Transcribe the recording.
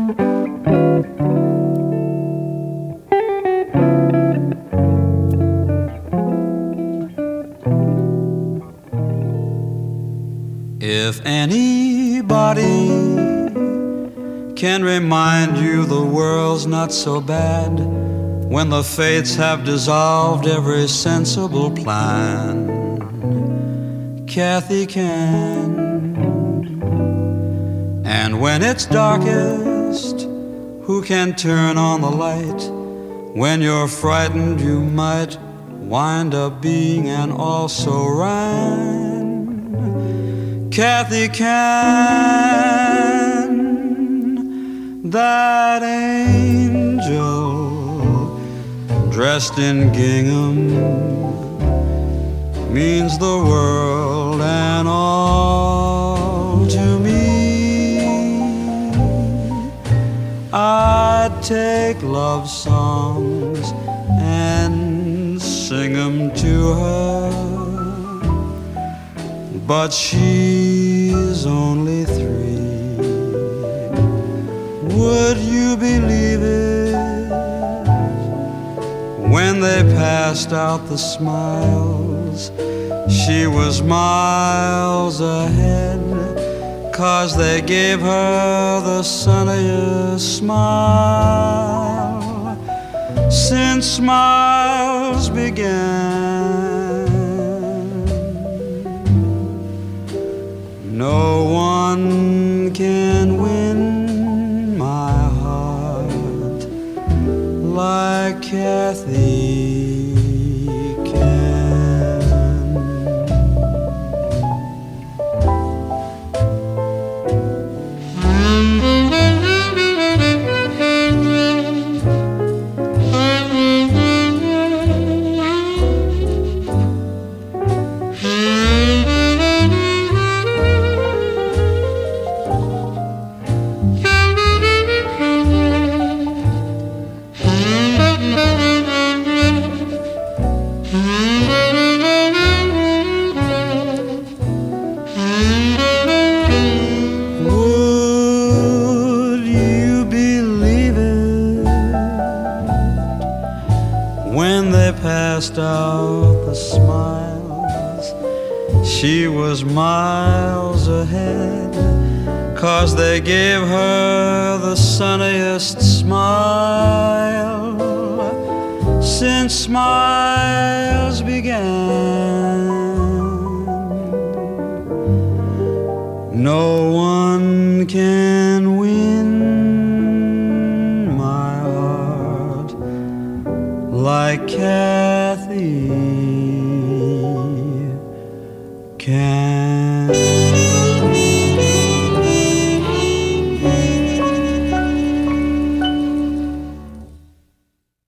If anybody can remind you the world's not so bad, when the fates have dissolved every sensible plan, Kathy can. And when it's darkest, who can turn on the light? When you're frightened, you might wind up being an also-ran. Kathy can. That angel dressed in gingham means the world and all to me. I'd take love songs and sing 'em to her, but she's only 3. Would you believe it? When they passed out the smiles, she was miles ahead, 'cause they gave her the sunniest smile since smiles began. No one can win my heart like Kathy can. When they passed out the smiles, she was miles ahead, 'cause they gave her the sunniest smile since smiles began. No one can win my heart like Kathy can.